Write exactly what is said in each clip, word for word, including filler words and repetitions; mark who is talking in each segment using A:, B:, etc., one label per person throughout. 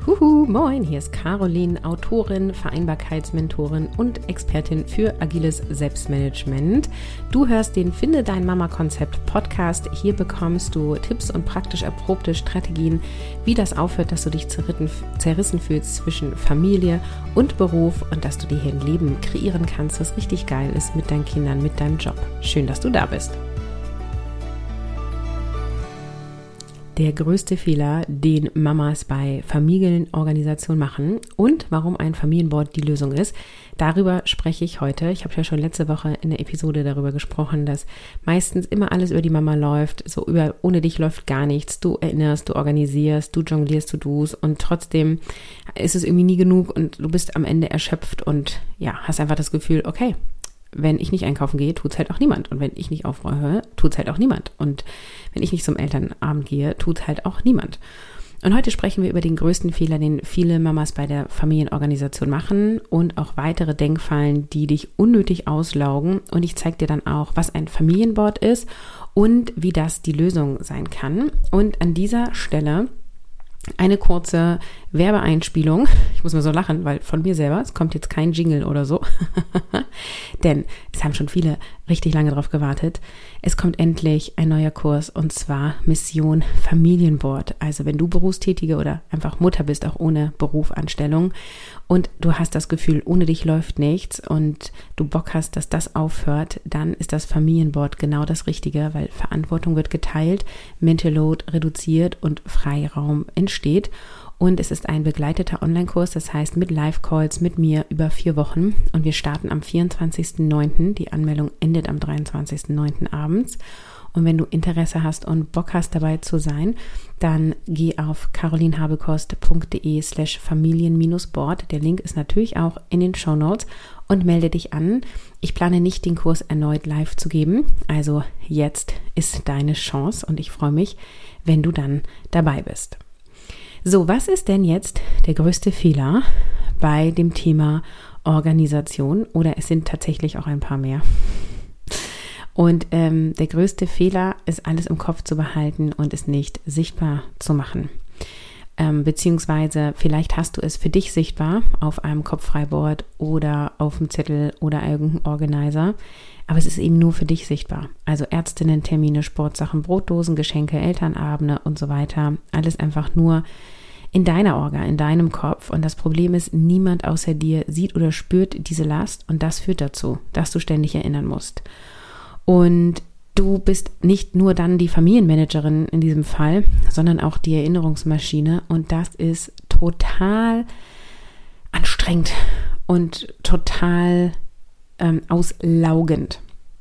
A: Huhu, moin, hier ist Caroline, Autorin, Vereinbarkeitsmentorin und Expertin für agiles Selbstmanagement. Du hörst den Finde dein Mama-Konzept Podcast. Hier bekommst du Tipps und praktisch erprobte Strategien, wie das aufhört, dass du dich zerritten, zerrissen fühlst zwischen Familie und Beruf und dass du dir hier ein Leben kreieren kannst, was richtig geil ist mit deinen Kindern, mit deinem Job. Schön, dass du da bist. Der größte Fehler, den Mamas bei Familienorganisationen machen und warum ein Familienboard die Lösung ist, darüber spreche ich heute. Ich habe ja schon letzte Woche in der Episode darüber gesprochen, dass meistens immer alles über die Mama läuft, so über ohne dich läuft gar nichts. Du erinnerst, du organisierst, du jonglierst, du do's und trotzdem ist es irgendwie nie genug und du bist am Ende erschöpft und ja, hast einfach das Gefühl, okay, wenn ich nicht einkaufen gehe, tut's halt auch niemand. Und wenn ich nicht aufräume, tut's halt auch niemand. Und wenn ich nicht zum Elternabend gehe, tut's halt auch niemand. Und heute sprechen wir über den größten Fehler, den viele Mamas bei der Familienorganisation machen und auch weitere Denkfallen, die dich unnötig auslaugen. Und ich zeige dir dann auch, was ein Familienboard ist und wie das die Lösung sein kann. Und an dieser Stelle eine kurze Werbeeinspielung. Ich muss mal so lachen, weil von mir selber, es kommt jetzt kein Jingle oder so. Denn es haben schon viele richtig lange drauf gewartet. Es kommt endlich ein neuer Kurs und zwar Mission Familienboard. Also wenn du Berufstätige oder einfach Mutter bist, auch ohne Beruf, Anstellung und du hast das Gefühl, ohne dich läuft nichts und du Bock hast, dass das aufhört, dann ist das Familienboard genau das Richtige, weil Verantwortung wird geteilt, Mental Load reduziert und Freiraum entsteht. Und es ist ein begleiteter Online-Kurs, das heißt mit Live-Calls mit mir über vier Wochen. Und wir starten am vierundzwanzigsten neunten Die Anmeldung endet am dreiundzwanzigsten neunten abends. Und wenn du Interesse hast und Bock hast, dabei zu sein, dann geh auf carolinhabekost.de slash familien-board. Der Link ist natürlich auch in den Shownotes und melde dich an. Ich plane nicht, den Kurs erneut live zu geben. Also jetzt ist deine Chance und ich freue mich, wenn du dann dabei bist. So, was ist denn jetzt der größte Fehler bei dem Thema Organisation? Oder es sind tatsächlich auch ein paar mehr. Und ähm, der größte Fehler ist, alles im Kopf zu behalten und es nicht sichtbar zu machen. Ähm, beziehungsweise vielleicht hast du es für dich sichtbar auf einem Kopffreiboard oder auf dem Zettel oder irgendeinem Organizer. Aber es ist eben nur für dich sichtbar. Also Ärztinnen-Termine, Sportsachen, Brotdosen, Geschenke, Elternabende und so weiter. Alles einfach nur in deiner Orga, in deinem Kopf. Und das Problem ist, niemand außer dir sieht oder spürt diese Last. Und das führt dazu, dass du ständig erinnern musst. Und du bist nicht nur dann die Familienmanagerin in diesem Fall, sondern auch die Erinnerungsmaschine. Und das ist total anstrengend und total ähm, auslaugend.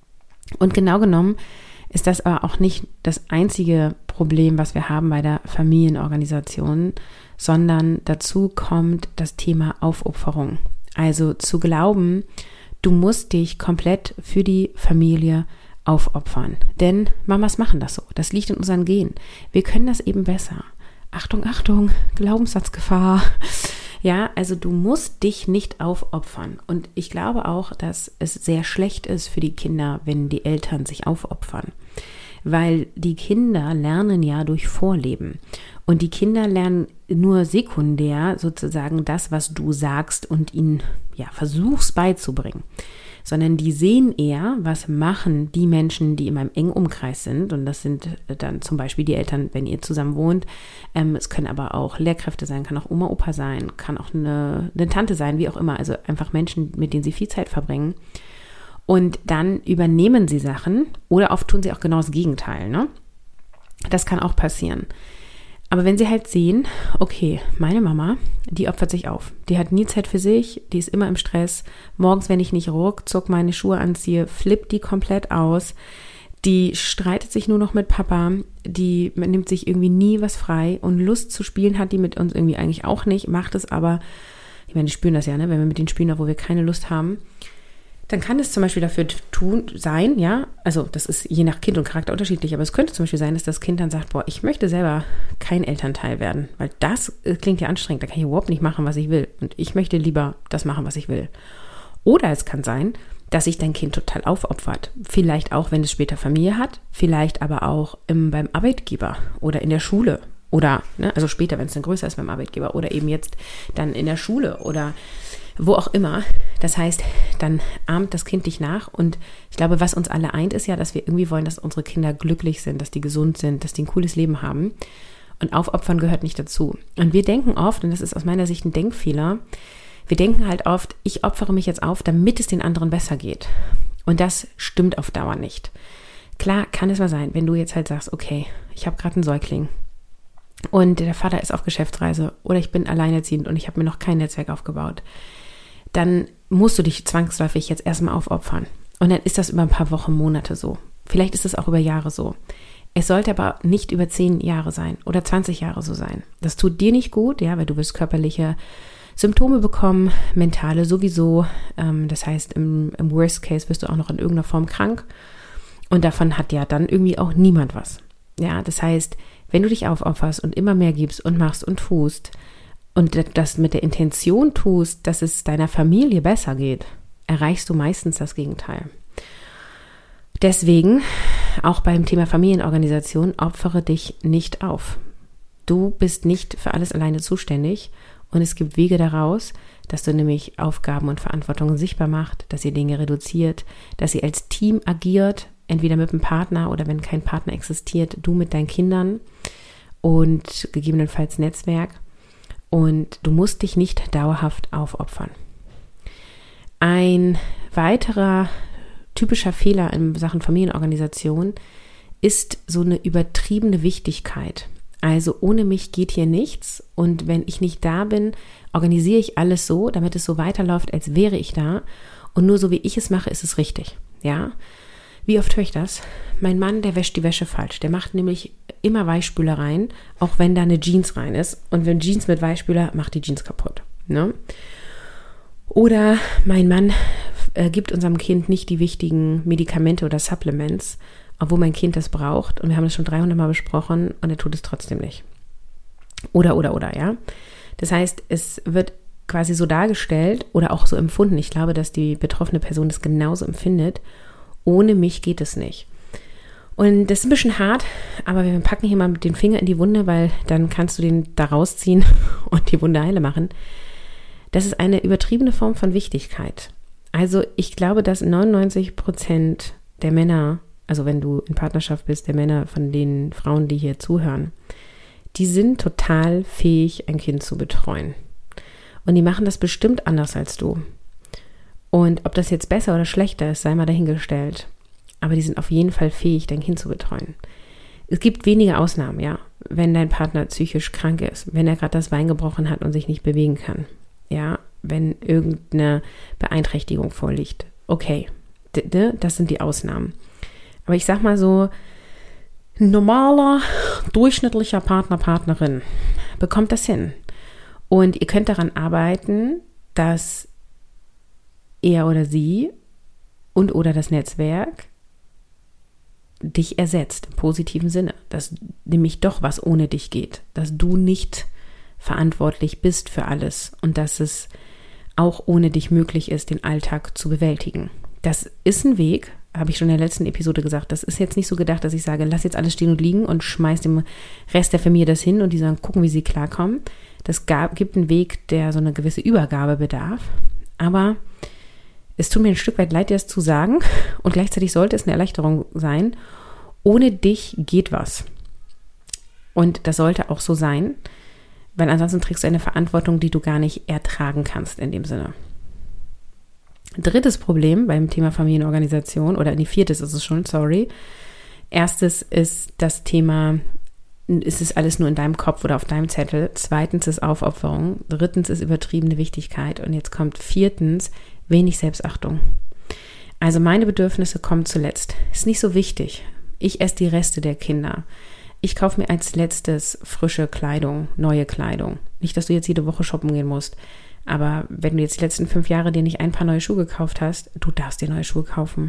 A: Und genau genommen ist das aber auch nicht das einzige Problem, was wir haben bei der Familienorganisation, sondern dazu kommt das Thema Aufopferung. Also zu glauben, du musst dich komplett für die Familie aufopfern. Denn Mamas machen das so. Das liegt in unseren Genen. Wir können das eben besser. Achtung, Achtung, Glaubenssatzgefahr. Ja, also du musst dich nicht aufopfern. Und ich glaube auch, dass es sehr schlecht ist für die Kinder, wenn die Eltern sich aufopfern. Weil die Kinder lernen ja durch Vorleben. Und die Kinder lernen nur sekundär sozusagen das, was du sagst und ihnen ja versuchst beizubringen. Sondern die sehen eher, was machen die Menschen, die in meinem engen Umkreis sind. Und das sind dann zum Beispiel die Eltern, wenn ihr zusammen wohnt. Ähm, es können aber auch Lehrkräfte sein, kann auch Oma, Opa sein, kann auch eine, eine Tante sein, wie auch immer. Also einfach Menschen, mit denen sie viel Zeit verbringen. Und dann übernehmen sie Sachen oder oft tun sie auch genau das Gegenteil, ne? Das kann auch passieren. Aber wenn sie halt sehen, okay, meine Mama, die opfert sich auf. Die hat nie Zeit für sich, die ist immer im Stress. Morgens, wenn ich nicht ruckzuck meine Schuhe anziehe, flippt die komplett aus. Die streitet sich nur noch mit Papa, die nimmt sich irgendwie nie was frei und Lust zu spielen hat die mit uns irgendwie eigentlich auch nicht, macht es aber, ich meine, die spüren das ja, ne, wenn wir mit denen spielen, wo wir keine Lust haben, dann kann es zum Beispiel dafür tun, sein, ja, also das ist je nach Kind und Charakter unterschiedlich, aber es könnte zum Beispiel sein, dass das Kind dann sagt, boah, ich möchte selber kein Elternteil werden, weil das klingt ja anstrengend, da kann ich überhaupt nicht machen, was ich will und ich möchte lieber das machen, was ich will. Oder es kann sein, dass sich dein Kind total aufopfert, vielleicht auch, wenn es später Familie hat, vielleicht aber auch im, beim Arbeitgeber oder in der Schule Oder, ne, also später, wenn es dann größer ist beim Arbeitgeber oder eben jetzt dann in der Schule oder wo auch immer. Das heißt, dann ahmt das Kind dich nach und ich glaube, was uns alle eint, ist ja, dass wir irgendwie wollen, dass unsere Kinder glücklich sind, dass die gesund sind, dass die ein cooles Leben haben und aufopfern gehört nicht dazu. Und wir denken oft, und das ist aus meiner Sicht ein Denkfehler, wir denken halt oft, ich opfere mich jetzt auf, damit es den anderen besser geht. Und das stimmt auf Dauer nicht. Klar kann es mal sein, wenn du jetzt halt sagst, okay, ich habe gerade einen Säugling und der Vater ist auf Geschäftsreise oder ich bin alleinerziehend und ich habe mir noch kein Netzwerk aufgebaut, dann musst du dich zwangsläufig jetzt erstmal aufopfern. Und dann ist das über ein paar Wochen, Monate so. Vielleicht ist es auch über Jahre so. Es sollte aber nicht über zehn Jahre sein oder zwanzig Jahre so sein. Das tut dir nicht gut, ja, weil du wirst körperliche Symptome bekommen, mentale sowieso. Ähm, das heißt, im, im Worst Case wirst du auch noch in irgendeiner Form krank. Und davon hat ja dann irgendwie auch niemand was. Ja, das heißt, wenn du dich aufopferst und immer mehr gibst und machst und tust und das mit der Intention tust, dass es deiner Familie besser geht, erreichst du meistens das Gegenteil. Deswegen, auch beim Thema Familienorganisation, opfere dich nicht auf. Du bist nicht für alles alleine zuständig und es gibt Wege daraus, dass du nämlich Aufgaben und Verantwortungen sichtbar macht, dass ihr Dinge reduziert, dass ihr als Team agiert, entweder mit einem Partner oder wenn kein Partner existiert, du mit deinen Kindern und gegebenenfalls Netzwerk. Und du musst dich nicht dauerhaft aufopfern. Ein weiterer typischer Fehler in Sachen Familienorganisation ist so eine übertriebene Wichtigkeit. Also ohne mich geht hier nichts und wenn ich nicht da bin, organisiere ich alles so, damit es so weiterläuft, als wäre ich da und nur so wie ich es mache, ist es richtig. Ja? Wie oft höre ich das? Mein Mann, der wäscht die Wäsche falsch. Der macht nämlich immer Weichspüler rein, auch wenn da eine Jeans rein ist. Und wenn Jeans mit Weichspüler, macht die Jeans kaputt. Ne? Oder mein Mann äh, gibt unserem Kind nicht die wichtigen Medikamente oder Supplements, obwohl mein Kind das braucht. Und wir haben das schon dreihundert Mal besprochen und er tut es trotzdem nicht. Oder, oder, oder, ja. Das heißt, es wird quasi so dargestellt oder auch so empfunden. Ich glaube, dass die betroffene Person das genauso empfindet. Ohne mich geht es nicht. Und das ist ein bisschen hart, aber wir packen hier mal mit den Finger in die Wunde, weil dann kannst du den da rausziehen und die Wunde heile machen. Das ist eine übertriebene Form von Wichtigkeit. Also ich glaube, dass neunundneunzig Prozent der Männer, also wenn du in Partnerschaft bist, der Männer von den Frauen, die hier zuhören, die sind total fähig, ein Kind zu betreuen. Und die machen das bestimmt anders als du. Und ob das jetzt besser oder schlechter ist, sei mal dahingestellt. Aber die sind auf jeden Fall fähig, dein Kind zu betreuen. Es gibt wenige Ausnahmen, ja. Wenn dein Partner psychisch krank ist, wenn er gerade das Bein gebrochen hat und sich nicht bewegen kann. Ja, wenn irgendeine Beeinträchtigung vorliegt. Okay, das sind die Ausnahmen. Aber ich sag mal so, ein normaler, durchschnittlicher Partner, Partnerin bekommt das hin. Und ihr könnt daran arbeiten, dass er oder sie und oder das Netzwerk dich ersetzt, im positiven Sinne, dass nämlich doch was ohne dich geht, dass du nicht verantwortlich bist für alles und dass es auch ohne dich möglich ist, den Alltag zu bewältigen. Das ist ein Weg, habe ich schon in der letzten Episode gesagt, das ist jetzt nicht so gedacht, dass ich sage, lass jetzt alles stehen und liegen und schmeiß dem Rest der Familie das hin und die sagen, gucken, wie sie klarkommen. Das gab, gibt einen Weg, der so eine gewisse Übergabe bedarf, aber es tut mir ein Stück weit leid, dir das zu sagen und gleichzeitig sollte es eine Erleichterung sein. Ohne dich geht was. Und das sollte auch so sein, weil ansonsten trägst du eine Verantwortung, die du gar nicht ertragen kannst in dem Sinne. Drittes Problem beim Thema Familienorganisation, oder nee, viertes ist es schon, sorry. Erstes ist das Thema, ist es alles nur in deinem Kopf oder auf deinem Zettel. Zweitens ist Aufopferung. Drittens ist übertriebene Wichtigkeit. Und jetzt kommt viertens wenig Selbstachtung. Also meine Bedürfnisse kommen zuletzt. Ist nicht so wichtig. Ich esse die Reste der Kinder. Ich kaufe mir als letztes frische Kleidung, neue Kleidung. Nicht, dass du jetzt jede Woche shoppen gehen musst. Aber wenn du jetzt die letzten fünf Jahre dir nicht ein paar neue Schuhe gekauft hast, du darfst dir neue Schuhe kaufen.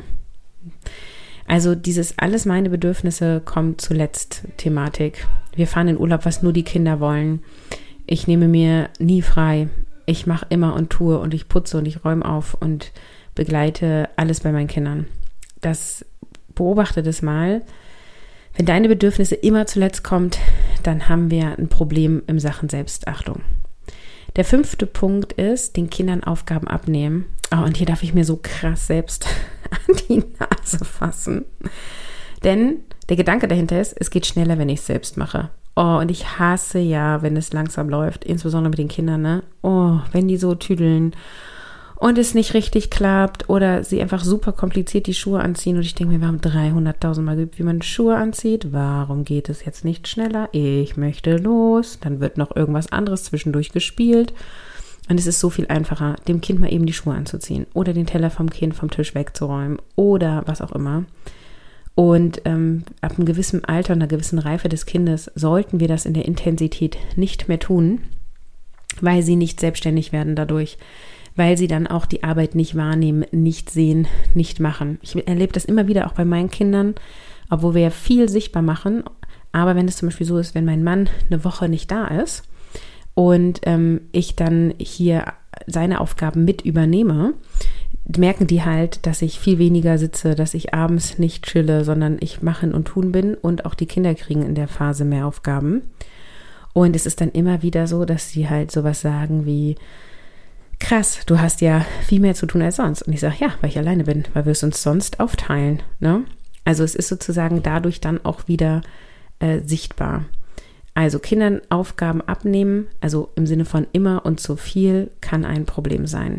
A: Also dieses alles meine Bedürfnisse kommt zuletzt Thematik. Wir fahren in Urlaub, was nur die Kinder wollen. Ich nehme mir nie frei. Ich mache immer und tue und ich putze und ich räume auf und begleite alles bei meinen Kindern. Das beobachte das mal. Wenn deine Bedürfnisse immer zuletzt kommt, dann haben wir ein Problem in Sachen Selbstachtung. Der fünfte Punkt ist, den Kindern Aufgaben abnehmen. Oh, und hier darf ich mir so krass selbst an die Nase fassen. Denn der Gedanke dahinter ist, es geht schneller, wenn ich es selbst mache. Oh, und ich hasse ja, wenn es langsam läuft, insbesondere mit den Kindern, ne? Oh, wenn die so tüdeln und es nicht richtig klappt oder sie einfach super kompliziert die Schuhe anziehen und ich denke mir, wir haben dreihunderttausend Mal geübt, wie man Schuhe anzieht. Warum geht es jetzt nicht schneller? Ich möchte los. Dann wird noch irgendwas anderes zwischendurch gespielt. Und es ist so viel einfacher, dem Kind mal eben die Schuhe anzuziehen oder den Teller vom Kind vom Tisch wegzuräumen oder was auch immer. Und ähm, ab einem gewissen Alter und einer gewissen Reife des Kindes sollten wir das in der Intensität nicht mehr tun, weil sie nicht selbstständig werden dadurch, weil sie dann auch die Arbeit nicht wahrnehmen, nicht sehen, nicht machen. Ich erlebe das immer wieder auch bei meinen Kindern, obwohl wir ja viel sichtbar machen. Aber wenn es zum Beispiel so ist, wenn mein Mann eine Woche nicht da ist und ähm, ich dann hier seine Aufgaben mit übernehme, merken die halt, dass ich viel weniger sitze, dass ich abends nicht chille, sondern ich machen und tun bin und auch die Kinder kriegen in der Phase mehr Aufgaben. Und es ist dann immer wieder so, dass sie halt sowas sagen wie, krass, du hast ja viel mehr zu tun als sonst. Und ich sage, ja, weil ich alleine bin, weil wir es uns sonst aufteilen. Ne? Also es ist sozusagen dadurch dann auch wieder äh, sichtbar. Also Kindern Aufgaben abnehmen, also im Sinne von immer und zu viel, kann ein Problem sein.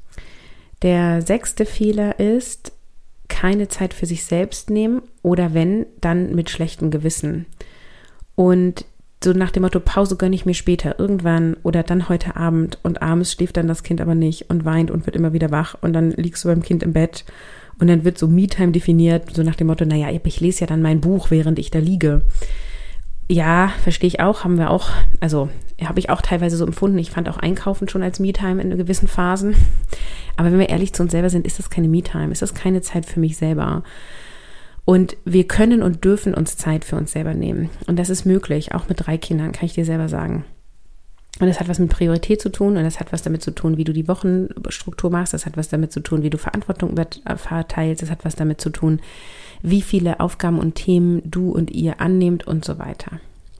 A: Der sechste Fehler ist, keine Zeit für sich selbst nehmen oder wenn, dann mit schlechtem Gewissen. Und so nach dem Motto, Pause gönne ich mir später, irgendwann oder dann heute Abend und abends schläft dann das Kind aber nicht und weint und wird immer wieder wach und dann liegst du beim Kind im Bett und dann wird so Me-Time definiert, so nach dem Motto, naja, ich lese ja dann mein Buch, während ich da liege. Ja, verstehe ich auch, haben wir auch, also habe ich auch teilweise so empfunden, ich fand auch Einkaufen schon als Me-Time in gewissen Phasen, aber wenn wir ehrlich zu uns selber sind, ist das keine Me-Time, ist das keine Zeit für mich selber. Und wir können und dürfen uns Zeit für uns selber nehmen. Und das ist möglich, auch mit drei Kindern, kann ich dir selber sagen. Und das hat was mit Priorität zu tun und das hat was damit zu tun, wie du die Wochenstruktur machst. Das hat was damit zu tun, wie du Verantwortung verteilst. Das hat was damit zu tun, wie viele Aufgaben und Themen du und ihr annehmt und so weiter.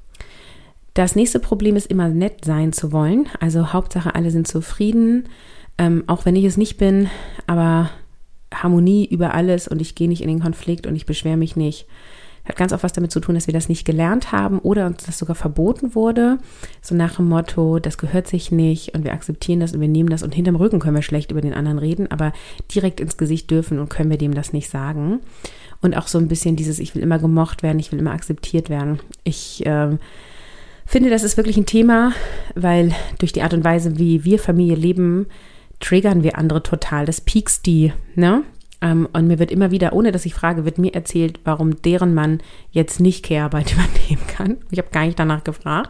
A: Das nächste Problem ist immer nett sein zu wollen. Also Hauptsache, alle sind zufrieden, ähm, auch wenn ich es nicht bin, aber Harmonie über alles und ich gehe nicht in den Konflikt und ich beschwere mich nicht. Hat ganz oft was damit zu tun, dass wir das nicht gelernt haben oder uns das sogar verboten wurde. So nach dem Motto, das gehört sich nicht und wir akzeptieren das und wir nehmen das und hinterm Rücken können wir schlecht über den anderen reden, aber direkt ins Gesicht dürfen und können wir dem das nicht sagen. Und auch so ein bisschen dieses, ich will immer gemocht werden, ich will immer akzeptiert werden. Ich äh, finde, das ist wirklich ein Thema, weil durch die Art und Weise, wie wir Familie leben, triggern wir andere total. Das piekst die, ne? Um, und mir wird immer wieder, ohne dass ich frage, wird mir erzählt, warum deren Mann jetzt nicht Care-Arbeit übernehmen kann. Ich habe gar nicht danach gefragt.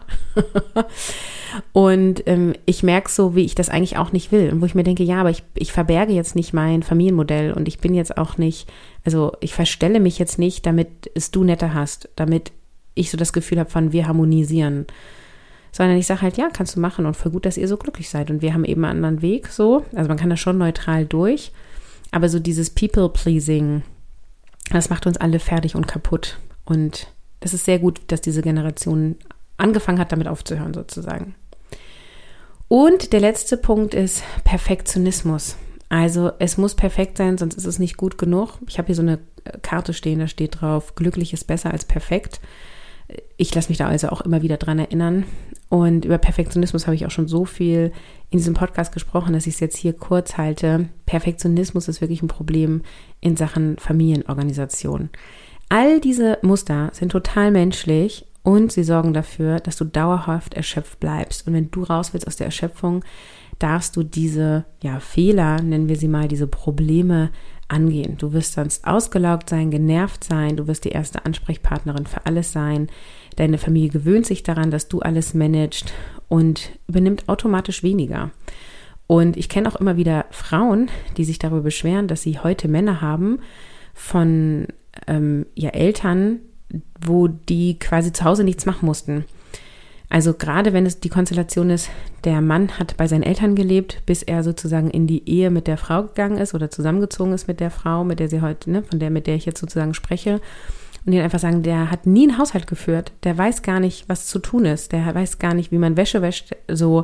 A: Und ähm, ich merke so, wie ich das eigentlich auch nicht will. Und wo ich mir denke, ja, aber ich, ich verberge jetzt nicht mein Familienmodell und ich bin jetzt auch nicht, also ich verstelle mich jetzt nicht, damit es du netter hast, damit ich so das Gefühl habe von, wir harmonisieren. Sondern ich sage halt, ja, kannst du machen und voll gut, dass ihr so glücklich seid. Und wir haben eben einen anderen Weg so. Also man kann da schon neutral durch. Aber so dieses People-Pleasing, das macht uns alle fertig und kaputt. Und das ist sehr gut, dass diese Generation angefangen hat, damit aufzuhören sozusagen. Und der letzte Punkt ist Perfektionismus. Also es muss perfekt sein, sonst ist es nicht gut genug. Ich habe hier so eine Karte stehen, da steht drauf, glücklich ist besser als perfekt. Ich lasse mich da also auch immer wieder dran erinnern. Und über Perfektionismus habe ich auch schon so viel in diesem Podcast gesprochen, dass ich es jetzt hier kurz halte. Perfektionismus ist wirklich ein Problem in Sachen Familienorganisation. All diese Muster sind total menschlich und sie sorgen dafür, dass du dauerhaft erschöpft bleibst. Und wenn du raus willst aus der Erschöpfung, darfst du diese ja, Fehler, nennen wir sie mal, diese Probleme angehen. Du wirst sonst ausgelaugt sein, genervt sein, du wirst die erste Ansprechpartnerin für alles sein. Deine Familie gewöhnt sich daran, dass du alles managst und übernimmt automatisch weniger. Und ich kenne auch immer wieder Frauen, die sich darüber beschweren, dass sie heute Männer haben von ähm, ja, Eltern, wo die quasi zu Hause nichts machen mussten. Also gerade wenn es die Konstellation ist, der Mann hat bei seinen Eltern gelebt, bis er sozusagen in die Ehe mit der Frau gegangen ist oder zusammengezogen ist mit der Frau, mit der sie heute, ne, von der, mit der ich jetzt sozusagen spreche. und die einfach sagen, der hat nie einen Haushalt geführt, der weiß gar nicht, was zu tun ist, der weiß gar nicht, wie man Wäsche wäscht, so,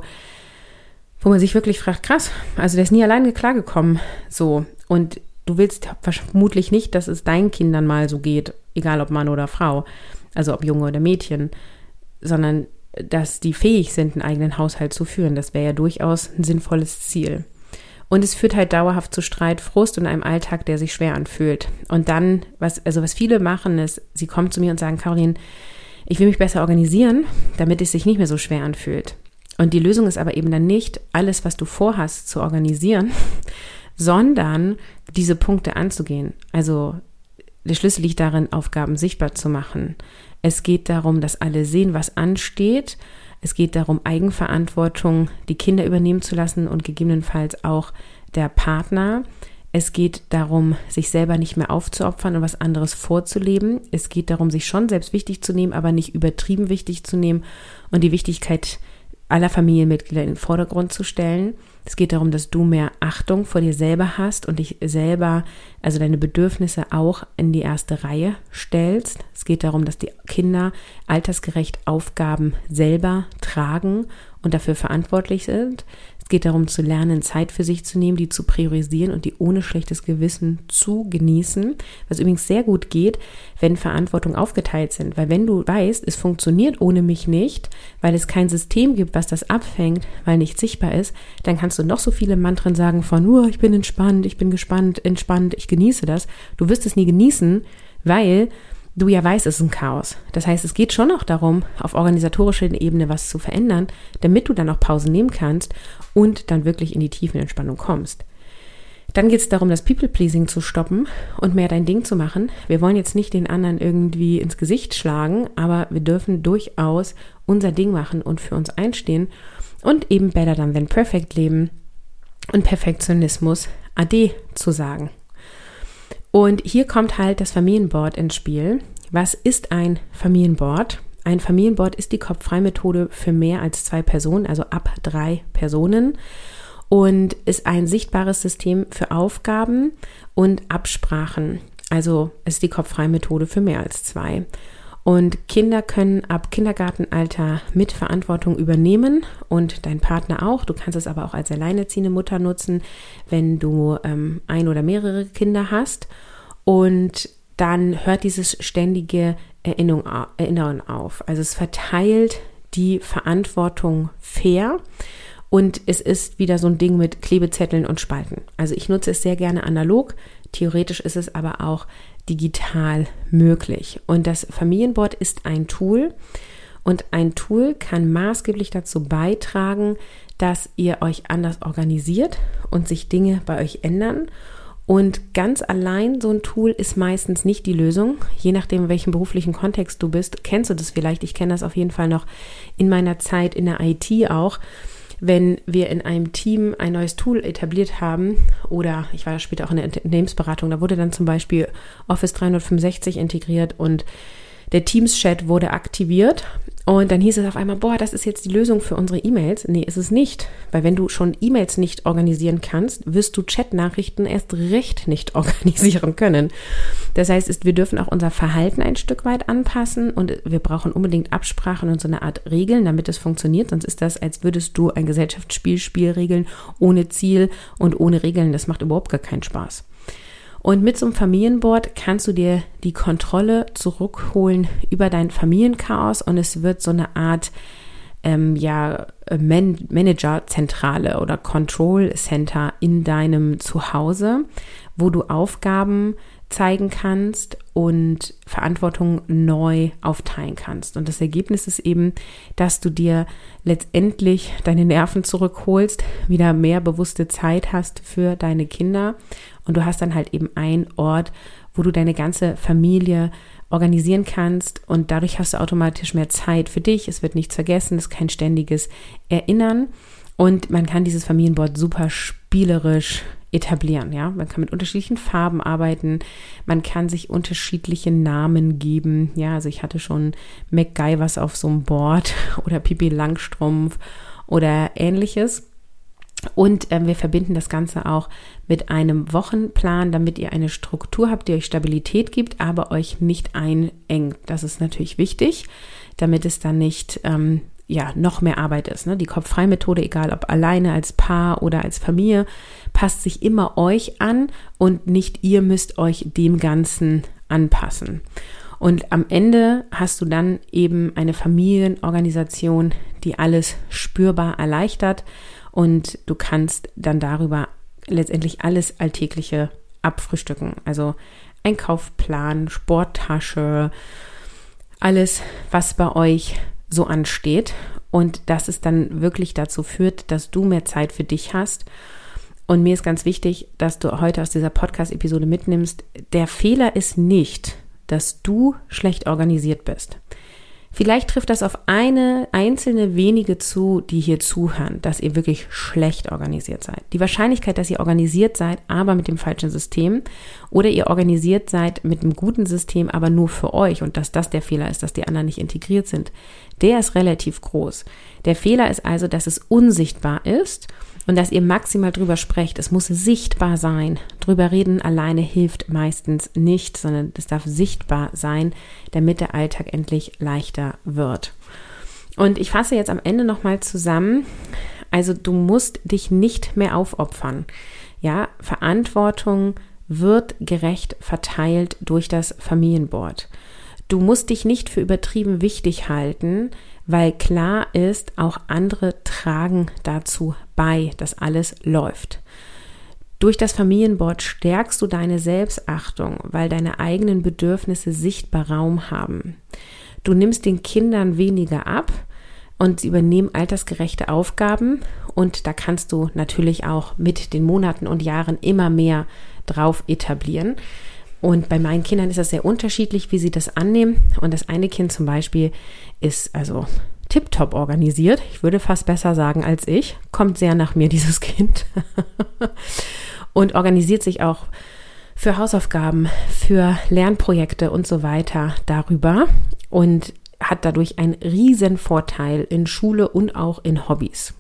A: wo man sich wirklich fragt, krass, also der ist nie alleine klargekommen, so, und du willst vermutlich nicht, dass es deinen Kindern mal so geht, egal ob Mann oder Frau, also ob Junge oder Mädchen, sondern dass die fähig sind, einen eigenen Haushalt zu führen. Das wäre ja durchaus ein sinnvolles Ziel. Und es führt halt dauerhaft zu Streit, Frust und einem Alltag, der sich schwer anfühlt. Und dann, was, also was viele machen, ist, sie kommen zu mir und sagen, Caroline, ich will mich besser organisieren, damit es sich nicht mehr so schwer anfühlt. Und die Lösung ist aber eben dann nicht, alles, was du vorhast, zu organisieren, sondern diese Punkte anzugehen. Also der Schlüssel liegt darin, Aufgaben sichtbar zu machen. Es geht darum, dass alle sehen, was ansteht. Es geht darum, Eigenverantwortung, die Kinder übernehmen zu lassen und gegebenenfalls auch der Partner. Es geht darum, sich selber nicht mehr aufzuopfern und was anderes vorzuleben. Es geht darum, sich schon selbst wichtig zu nehmen, aber nicht übertrieben wichtig zu nehmen und die Wichtigkeit aller Familienmitglieder in den Vordergrund zu stellen. Es geht darum, dass du mehr Achtung vor dir selber hast und dich selber, also deine Bedürfnisse auch in die erste Reihe stellst. Es geht darum, dass die Kinder altersgerecht Aufgaben selber tragen und dafür verantwortlich sind. Es geht darum zu lernen, Zeit für sich zu nehmen, die zu priorisieren und die ohne schlechtes Gewissen zu genießen. Was übrigens sehr gut geht, wenn Verantwortung aufgeteilt sind. Weil wenn du weißt, es funktioniert ohne mich nicht, weil es kein System gibt, was das abfängt, weil nicht sichtbar ist, dann kannst du noch so viele Mantren sagen von, oh, ich bin entspannt, ich bin gespannt, entspannt, ich genieße das. Du wirst es nie genießen, weil du ja weißt, es ist ein Chaos. Das heißt, es geht schon auch darum, auf organisatorischer Ebene was zu verändern, damit du dann auch Pausen nehmen kannst und dann wirklich in die tiefen Entspannung kommst. Dann geht es darum, das People-Pleasing zu stoppen und mehr dein Ding zu machen. Wir wollen jetzt nicht den anderen irgendwie ins Gesicht schlagen, aber wir dürfen durchaus unser Ding machen und für uns einstehen und eben better than than perfect leben und Perfektionismus Ade zu sagen. Und hier kommt halt das Familienboard ins Spiel. Was ist ein Familienboard? Ein Familienboard ist die Kopf-frei-Methode für mehr als zwei Personen, also ab drei Personen, und ist ein sichtbares System für Aufgaben und Absprachen. Also es ist die Kopf-frei-Methode für mehr als zwei. Und Kinder können ab Kindergartenalter mit Verantwortung übernehmen und dein Partner auch. Du kannst es aber auch als alleinerziehende Mutter nutzen, wenn du ähm, ein oder mehrere Kinder hast. Und dann hört dieses ständige Erinnerung, Erinnern auf. Also es verteilt die Verantwortung fair und es ist wieder so ein Ding mit Klebezetteln und Spalten. Also ich nutze es sehr gerne analog. Theoretisch ist es aber auch digital möglich. Und das Familienboard ist ein Tool und ein Tool kann maßgeblich dazu beitragen, dass ihr euch anders organisiert und sich Dinge bei euch ändern. Und ganz allein so ein Tool ist meistens nicht die Lösung. Je nachdem, in welchem beruflichen Kontext du bist, kennst du das vielleicht. Ich kenne das auf jeden Fall noch in meiner Zeit in der I T auch. Wenn wir in einem Team ein neues Tool etabliert haben oder ich war später auch in der Unternehmensberatung, da wurde dann zum Beispiel Office dreihundertfünfundsechzig integriert und der Teams-Chat wurde aktiviert und dann hieß es auf einmal, boah, das ist jetzt die Lösung für unsere E-Mails. Nee, ist es nicht, weil wenn du schon E-Mails nicht organisieren kannst, wirst du Chat-Nachrichten erst recht nicht organisieren können. Das heißt, wir dürfen auch unser Verhalten ein Stück weit anpassen und wir brauchen unbedingt Absprachen und so eine Art Regeln, damit es funktioniert. Sonst ist das, als würdest du ein Gesellschaftsspiel Spielregeln ohne Ziel und ohne Regeln. Das macht überhaupt gar keinen Spaß. Und mit so einem Familienboard kannst du dir die Kontrolle zurückholen über dein Familienchaos und es wird so eine Art ähm, ja, Man- Managerzentrale oder Control Center in deinem Zuhause, wo du Aufgaben zeigen kannst und Verantwortung neu aufteilen kannst. Und das Ergebnis ist eben, dass du dir letztendlich deine Nerven zurückholst, wieder mehr bewusste Zeit hast für deine Kinder und du hast dann halt eben einen Ort, wo du deine ganze Familie organisieren kannst und dadurch hast du automatisch mehr Zeit für dich. Es wird nichts vergessen, es ist kein ständiges Erinnern und man kann dieses Familienboard super spielerisch etablieren, ja. Man kann mit unterschiedlichen Farben arbeiten, man kann sich unterschiedliche Namen geben, ja, also ich hatte schon MacGyvers auf so einem Board oder Pippi Langstrumpf oder ähnliches Und äh, wir verbinden das Ganze auch mit einem Wochenplan, damit ihr eine Struktur habt, die euch Stabilität gibt, aber euch nicht einengt. Das ist natürlich wichtig, damit es dann nicht ähm, ja, noch mehr Arbeit ist. Ne? Die Kopf-frei-Methode, egal ob alleine, als Paar oder als Familie, passt sich immer euch an und nicht ihr müsst euch dem Ganzen anpassen. Und am Ende hast du dann eben eine Familienorganisation, die alles spürbar erleichtert. Und du kannst dann darüber letztendlich alles Alltägliche abfrühstücken. Also Einkaufsplan, Sporttasche, alles, was bei euch so ansteht. Und dass es dann wirklich dazu führt, dass du mehr Zeit für dich hast. Und mir ist ganz wichtig, dass du heute aus dieser Podcast-Episode mitnimmst, der Fehler ist nicht, dass du schlecht organisiert bist. Vielleicht trifft das auf eine einzelne wenige zu, die hier zuhören, dass ihr wirklich schlecht organisiert seid. Die Wahrscheinlichkeit, dass ihr organisiert seid, aber mit dem falschen System, oder ihr organisiert seid mit einem guten System, aber nur für euch, und dass das der Fehler ist, dass die anderen nicht integriert sind, der ist relativ groß. Der Fehler ist also, dass es unsichtbar ist und dass ihr maximal drüber sprecht. Es muss sichtbar sein. Drüber reden alleine hilft meistens nicht, sondern es darf sichtbar sein, damit der Alltag endlich leichter wird. Und ich fasse jetzt am Ende nochmal zusammen. Also du musst dich nicht mehr aufopfern. Ja, Verantwortung wird gerecht verteilt durch das Familienboard. Du musst dich nicht für übertrieben wichtig halten, weil klar ist, auch andere tragen dazu bei, dass alles läuft. Durch das Familienboard stärkst du deine Selbstachtung, weil deine eigenen Bedürfnisse sichtbar Raum haben. Du nimmst den Kindern weniger ab und sie übernehmen altersgerechte Aufgaben, und da kannst du natürlich auch mit den Monaten und Jahren immer mehr drauf etablieren. Und bei meinen Kindern ist das sehr unterschiedlich, wie sie das annehmen. Und das eine Kind zum Beispiel ist also tipptopp organisiert. Ich würde fast besser sagen als ich. Kommt sehr nach mir, dieses Kind. Und organisiert sich auch für Hausaufgaben, für Lernprojekte und so weiter darüber. Und hat dadurch einen riesen Vorteil in Schule und auch in Hobbys.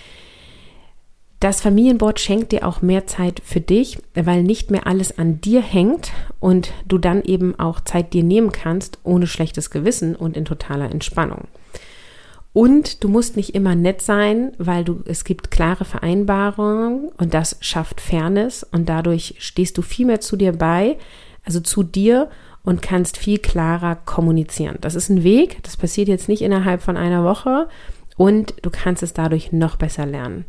A: Das Familienboard schenkt dir auch mehr Zeit für dich, weil nicht mehr alles an dir hängt und du dann eben auch Zeit dir nehmen kannst, ohne schlechtes Gewissen und in totaler Entspannung. Und du musst nicht immer nett sein, weil du, es gibt klare Vereinbarungen und das schafft Fairness, und dadurch stehst du viel mehr zu dir bei, also zu dir, und kannst viel klarer kommunizieren. Das ist ein Weg, das passiert jetzt nicht innerhalb von einer Woche, und du kannst es dadurch noch besser lernen.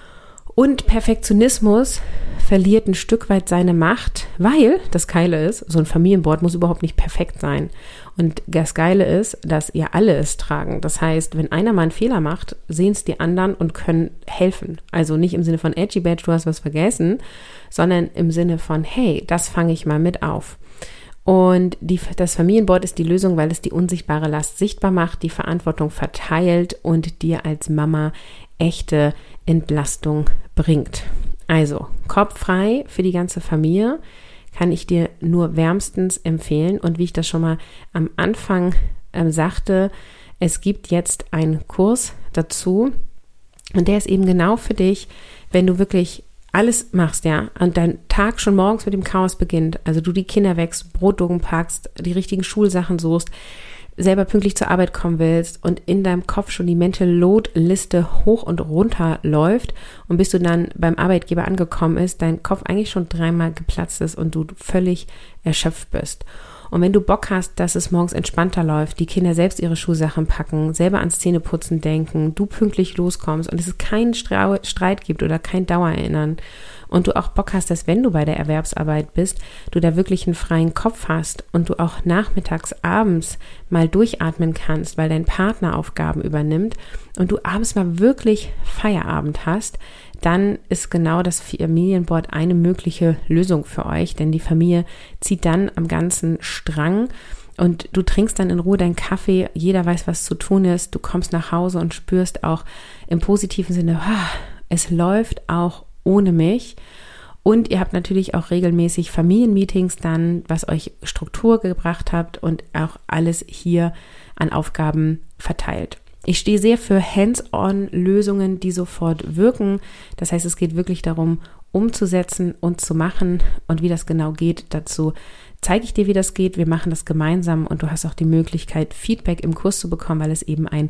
A: Und Perfektionismus verliert ein Stück weit seine Macht, weil das Geile ist, so ein Familienboard muss überhaupt nicht perfekt sein. Und das Geile ist, dass ihr alle es tragen. Das heißt, wenn einer mal einen Fehler macht, sehen es die anderen und können helfen. Also nicht im Sinne von Edgy Badge, du hast was vergessen, sondern im Sinne von, hey, das fange ich mal mit auf. Und die, das Familienboard ist die Lösung, weil es die unsichtbare Last sichtbar macht, die Verantwortung verteilt und dir als Mama echte Entlastung bringt. Also Kopf frei für die ganze Familie kann ich dir nur wärmstens empfehlen. Und wie ich das schon mal am Anfang ähm, sagte, es gibt jetzt einen Kurs dazu, und der ist eben genau für dich, wenn du wirklich alles machst, ja, und dein Tag schon morgens mit dem Chaos beginnt, also du die Kinder wächst, Brotdogen packst, die richtigen Schulsachen suchst, selber pünktlich zur Arbeit kommen willst und in deinem Kopf schon die Mental Load Liste hoch und runter läuft, und bis du dann beim Arbeitgeber angekommen ist, dein Kopf eigentlich schon dreimal geplatzt ist und du völlig erschöpft bist. Und wenn du Bock hast, dass es morgens entspannter läuft, die Kinder selbst ihre Schulsachen packen, selber ans Zähneputzen denken, du pünktlich loskommst und es keinen Streit gibt oder kein Dauererinnern, und du auch Bock hast, dass wenn du bei der Erwerbsarbeit bist, du da wirklich einen freien Kopf hast und du auch nachmittags, abends mal durchatmen kannst, weil dein Partner Aufgaben übernimmt und du abends mal wirklich Feierabend hast, dann ist genau das Familienboard eine mögliche Lösung für euch, denn die Familie zieht dann am ganzen Strang und du trinkst dann in Ruhe deinen Kaffee, jeder weiß, was zu tun ist, du kommst nach Hause und spürst auch im positiven Sinne, es läuft auch ohne mich. Und ihr habt natürlich auch regelmäßig Familienmeetings dann, was euch Struktur gebracht habt und auch alles hier an Aufgaben verteilt. Ich stehe sehr für Hands-on-Lösungen, die sofort wirken. Das heißt, es geht wirklich darum, umzusetzen und zu machen. Und wie das genau geht, dazu zeige ich dir, wie das geht. Wir machen das gemeinsam und du hast auch die Möglichkeit, Feedback im Kurs zu bekommen, weil es eben ein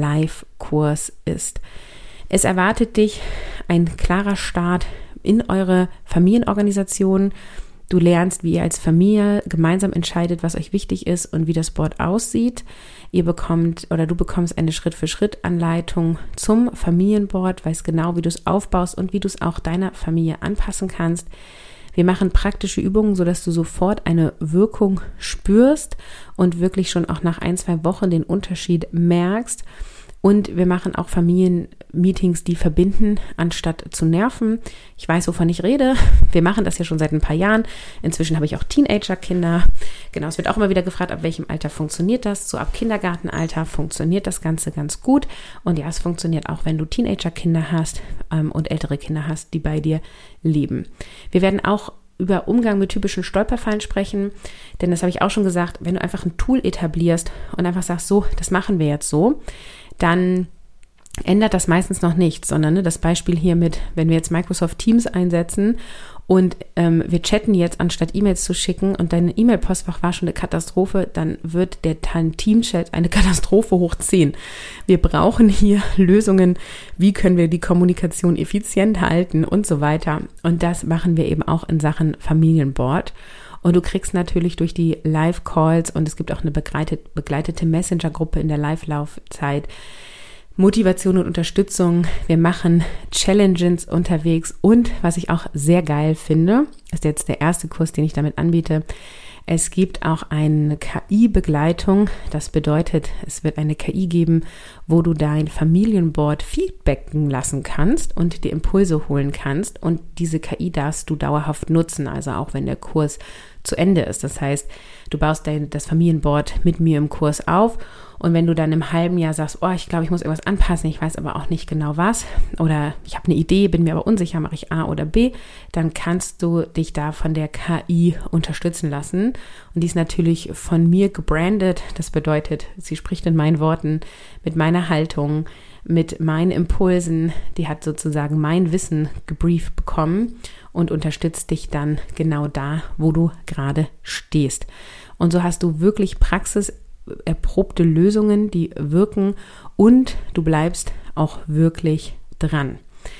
A: Live-Kurs ist. Es erwartet dich ein klarer Start in eure Familienorganisation. Du lernst, wie ihr als Familie gemeinsam entscheidet, was euch wichtig ist und wie das Board aussieht. Ihr bekommt oder du bekommst eine Schritt-für-Schritt-Anleitung zum Familienboard, weißt genau, wie du es aufbaust und wie du es auch deiner Familie anpassen kannst. Wir machen praktische Übungen, sodass du sofort eine Wirkung spürst und wirklich schon auch nach ein, zwei Wochen den Unterschied merkst. Und wir machen auch Familienmeetings, die verbinden, anstatt zu nerven. Ich weiß, wovon ich rede. Wir machen das ja schon seit ein paar Jahren. Inzwischen habe ich auch Teenager-Kinder. Genau, es wird auch immer wieder gefragt, ab welchem Alter funktioniert das. So ab Kindergartenalter funktioniert das Ganze ganz gut. Und ja, es funktioniert auch, wenn du Teenager-Kinder hast ähm, und ältere Kinder hast, die bei dir leben. Wir werden auch über Umgang mit typischen Stolperfallen sprechen, denn das habe ich auch schon gesagt, wenn du einfach ein Tool etablierst und einfach sagst, so, das machen wir jetzt so, dann ändert das meistens noch nichts, sondern ne, das Beispiel hier mit, wenn wir jetzt Microsoft Teams einsetzen und ähm, wir chatten jetzt, anstatt E-Mails zu schicken und dein E-Mail-Postfach war schon eine Katastrophe, dann wird der Team-Chat eine Katastrophe hoch zehn. Wir brauchen hier Lösungen, wie können wir die Kommunikation effizient halten und so weiter. Und das machen wir eben auch in Sachen Familienboard. Und du kriegst natürlich durch die Live-Calls und es gibt auch eine begleitet, begleitete Messenger-Gruppe in der Live-Laufzeit Motivation und Unterstützung. Wir machen Challenges unterwegs und was ich auch sehr geil finde, ist jetzt der erste Kurs, den ich damit anbiete. Es gibt auch eine K I-Begleitung. Das bedeutet, es wird eine K I geben, wo du dein Familienboard feedbacken lassen kannst und dir Impulse holen kannst. Und diese K I darfst du dauerhaft nutzen, also auch wenn der Kurs zu Ende ist. Das heißt, du baust dein, das Familienboard mit mir im Kurs auf und wenn du dann im halben Jahr sagst, oh, ich glaube, ich muss irgendwas anpassen, ich weiß aber auch nicht genau was oder ich habe eine Idee, bin mir aber unsicher, mache ich A oder B, dann kannst du dich da von der K I unterstützen lassen und die ist natürlich von mir gebrandet. Das bedeutet, sie spricht in meinen Worten, mit meiner Haltung, mit meinen Impulsen, die hat sozusagen mein Wissen gebrieft bekommen und unterstützt dich dann genau da, wo du gerade stehst. Und so hast du wirklich praxiserprobte Lösungen, die wirken und du bleibst auch wirklich dran.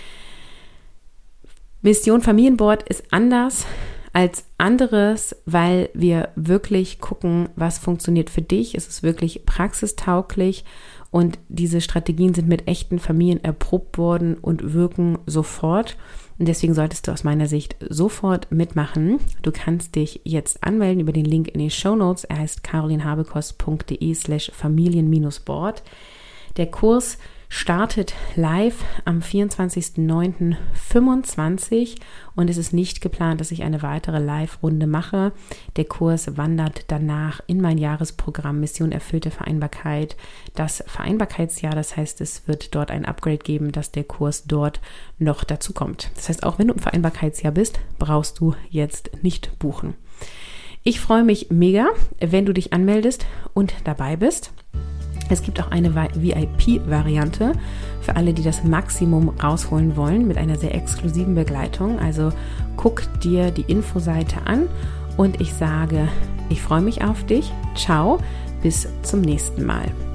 A: Mission Familienboard ist anders als anderes, weil wir wirklich gucken, was funktioniert für dich. Es ist wirklich praxistauglich und diese Strategien sind mit echten Familien erprobt worden und wirken sofort. Und deswegen solltest du aus meiner Sicht sofort mitmachen. Du kannst dich jetzt anmelden über den Link in den Shownotes. Er heißt carolinhabekost.de slash familien-board. Der Kurs startet live am vierundzwanzigsten neunten fünfundzwanzig und es ist nicht geplant, dass ich eine weitere Live-Runde mache. Der Kurs wandert danach in mein Jahresprogramm Mission erfüllte Vereinbarkeit, das Vereinbarkeitsjahr. Das heißt, es wird dort ein Upgrade geben, dass der Kurs dort noch dazu kommt. Das heißt, auch wenn du im Vereinbarkeitsjahr bist, brauchst du jetzt nicht buchen. Ich freue mich mega, wenn du dich anmeldest und dabei bist. Es gibt auch eine V I P-Variante für alle, die das Maximum rausholen wollen, mit einer sehr exklusiven Begleitung. Also guck dir die Infoseite an und ich sage, ich freue mich auf dich. Ciao, bis zum nächsten Mal.